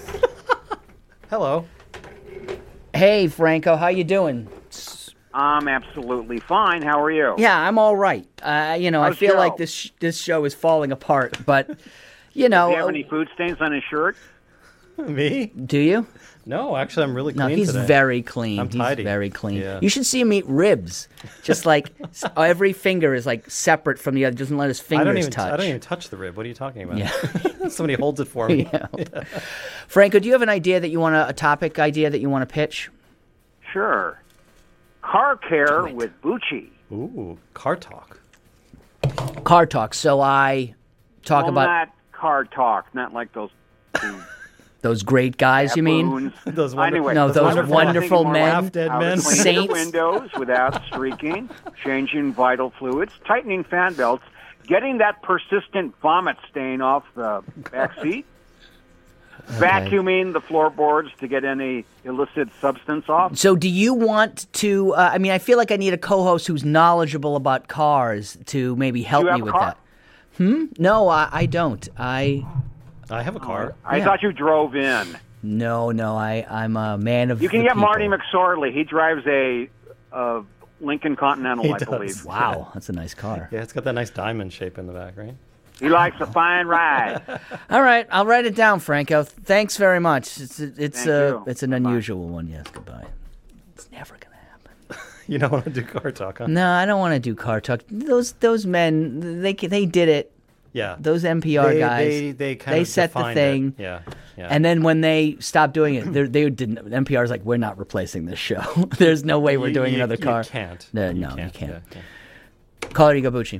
Hello. Hey, Franco, how you doing? I'm absolutely fine. How are you? Yeah, I'm all right. Uh, you know, I How's feel Joe? like this sh- this show is falling apart, but you know, Do you have any food stains on his shirt? Me? do you? No, actually, I'm really No, clean he's today. very clean. I'm he's tidy. very clean. Yeah. You should see him eat ribs. Just like s- every finger is like separate from the other. Doesn't let his fingers I don't even touch. I don't even touch the rib. What are you talking about? Yeah. Somebody holds it for me. Yeah. Franco, do you have an idea that you want to, a topic idea that you want to pitch? Sure. Car care with Bucci. Ooh, car talk. Car talk. So I talk well, about not car talk, not like those two those great guys. You mean? baboons. Those wonder- anyway, No, those wonderful, wonderful thinking more men. like Half-dead how to men. clean Saints. the windows without streaking, changing vital fluids, tightening fan belts, getting that persistent vomit stain off the back seat, vacuuming the floorboards to get any illicit substance off. So do you want to? Uh, I mean, I feel like I need a co-host who's knowledgeable about cars to maybe help you have me a with car? that. Hmm? No, I, I don't. I I have a car. I Yeah. thought you drove in. no, no. I I'm a man of. You can the get people. Marty McSorley. He drives a, a Lincoln Continental, He I does. believe. Wow, that's a nice car. Yeah, it's got that nice diamond shape in the back, right? He likes a fine ride. All right, I'll write it down, Franco. Thanks very much. It's it's Thank uh, you. it's an unusual one. Yes, goodbye. It's never gonna happen. You don't want to do car talk, huh? No, I don't want to do car talk. Those those men, they they did it. Yeah. Those N P R They- guys, they- they kind of set the defined it. thing. Yeah, yeah. And then when they stopped doing it, they they didn't. N P R's like, we're not replacing this show. There's no way we're You- doing you- another you car. can't. No, You no, you can't. can't. Yeah, yeah. Caller Bucci.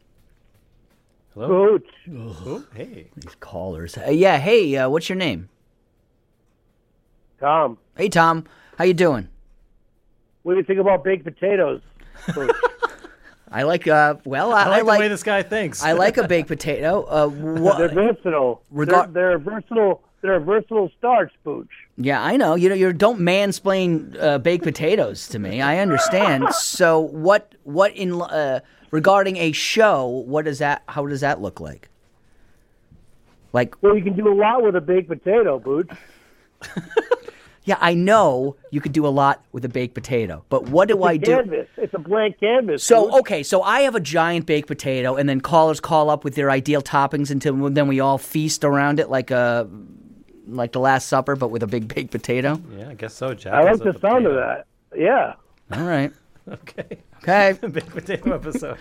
Hello. Booch. Oh, hey. These callers. Uh, yeah. Hey, uh, what's your name? Tom, Hey, Tom. How you doing? what do you think about baked potatoes? Booch? I like. Uh, well, I, I like I the like. way this guy thinks. I like a baked potato. Uh, They're what? versatile. Regar- they're, they're a versatile. They're a versatile starch, Booch. Yeah, I know. You know, you don't mansplain uh, baked potatoes to me. I understand. So, what? What in uh, regarding a show? What does that? How does that look like? Like, well, you can do a lot with a baked potato, Booch. Yeah, I know you could do a lot with a baked potato, but what do it's a I do? Canvas. It's a blank canvas. So, Booch. okay, so I have a giant baked potato, and then callers call up with their ideal toppings until then we all feast around it like a like the Last Supper, but with a big baked potato. Yeah, I guess so, Jack. I like the sound of that. Yeah. All right. Okay. Okay. Baked potato episode.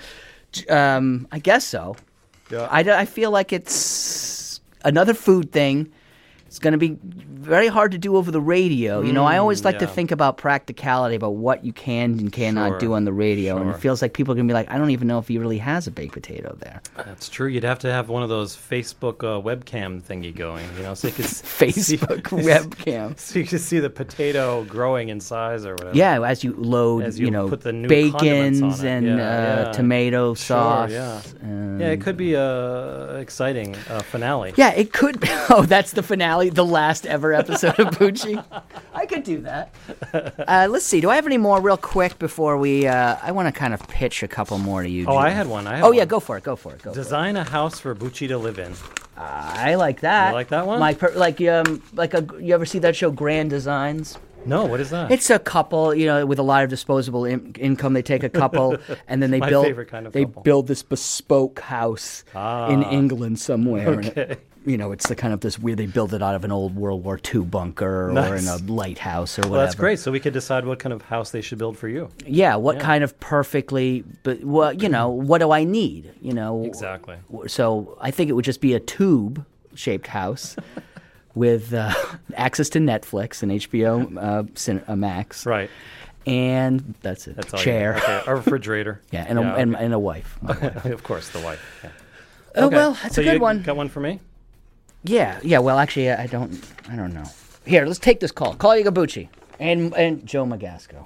Um, I guess so. Yeah. I, I feel like it's another food thing. It's going to be very hard to do over the radio. You know, I always like yeah. to think about practicality, about what you can and cannot Sure. do on the radio. And Sure. it feels like people are going to be like, I don't even know if he really has a baked potato there. That's true. You'd have to have one of those Facebook uh, webcam thingy going, you know, so you could s- Facebook see, webcam. so you could see the potato growing in size or whatever. Yeah, as you load, As you, you know, put the new condiments bacons on it. and Yeah, uh, yeah. tomato Sure, sauce. yeah. um, Yeah, it could be a exciting uh, finale. Yeah, it could be. Oh, that's the finale, the last ever episode of Bucci. I could do that. Uh, let's see. Do I have any more real quick before we... Uh, I want to kind of pitch a couple more to you. Oh, Jim. I had one. I had oh, yeah, one. go for it. Go for it. Go Design a house for Bucci to live in. for it. I like that. You like that one? Like, per, like, um, like a, you ever see that show, Grand Designs? No, what is that? It's a couple, you know, with a lot of disposable in- income. They take a couple, and then they My build. favorite kind of they couple. build this bespoke house Ah. in England somewhere. and Okay. it- you know, it's the kind of this weird. They build it out of an old World War Two bunker or Nice. in a lighthouse or whatever. Well, that's great. So we could decide what kind of house they should build for you. Yeah, what Yeah. kind of perfectly, but well, you know, what do I need? You know, Exactly. So I think it would just be a tube-shaped house with uh, access to Netflix and H B O uh, Cin- uh, Max. Right. And that's it. That's all. Chair. You okay. A refrigerator. Yeah, and a, Yeah, and, okay. and a wife. My wife. Of course, the wife. Yeah. Oh Okay. well, that's so a good you one. Got one for me? Yeah, yeah. Well, actually, I don't. I don't know. Here, let's take this call. Call Igabuchi and and Joe Magasco.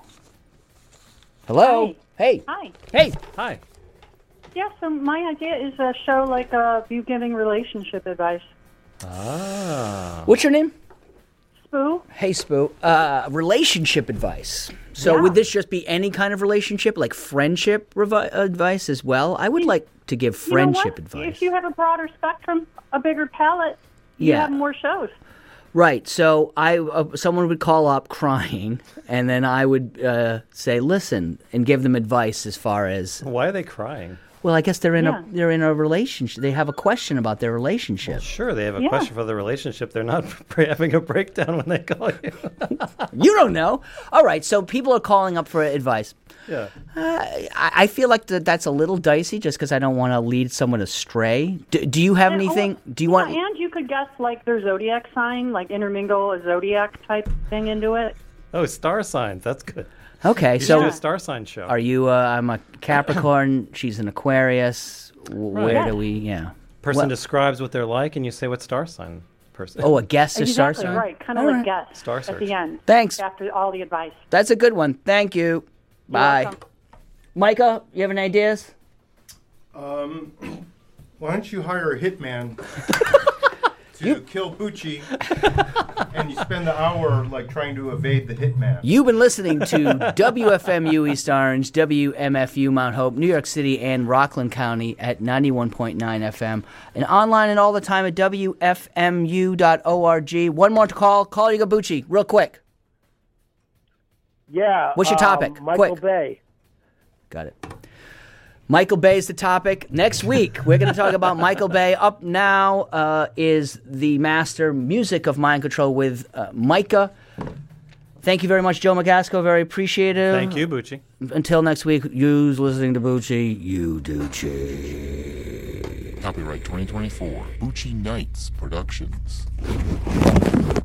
Hello. Hey. Hi. Hey. Hi. Yeah, so my idea is a show like uh, you giving relationship advice. Ah. What's your name? Spoo? Hey, Spoo. Uh, relationship advice. So Yeah. would this just be any kind of relationship, like friendship revi- advice as well? I would like to give You know friendship what? advice. If you have a broader spectrum, a bigger palette, you Yeah. have more shows. Right. So I, uh, someone would call up crying, and then I would uh, say, "Listen," and give them advice as far as. Why are they crying? Well, I guess they're in Yeah. a they're in a relationship. They have a question about their relationship. Sure, they have a Yeah. question for the relationship. They're not having a breakdown when they call you. You don't know. All right. So people are calling up for advice. Yeah. Uh, I, I feel like that that's a little dicey, just because I don't want to lead someone astray. Do, do you have And- anything? oh, Do you yeah, want? And you could guess like their zodiac sign, like intermingle a zodiac type thing into it. Oh, star signs. That's good. Okay. You So should do a star sign show. are you? Uh, I'm a Capricorn. She's an Aquarius. W- Where Right. do we? Yeah. Person Well- describes what they're like, and you say what star sign person. Oh, a guess a star Exactly sign. right, kind of All like right. guess Star at search. the end. Thanks. After all the advice. That's a good one. Thank you. Bye. welcome. Micah, you have any ideas? Um, why don't you hire a hitman to kill Bucci, and you spend the hour like trying to evade the hitman? You've been listening to W F M U East Orange, W M F U Mount Hope, New York City, and Rockland County at ninety-one point nine F M, and online and all the time at W F M U dot org. One more to call. Call Igabuchi, real quick. Yeah. What's your topic? Um, Michael Quick. Bay. Got it. Michael Bay is the topic. Next week, we're going to talk about Michael Bay. Up now uh, is the master music of Mind Control with uh, Micah. Thank you very much, Joe Magasco. Very appreciative. Thank you, Bucci. Until next week, you's listening to Bucci. You do Chi. Copyright twenty twenty-four, Bucci Nights Productions.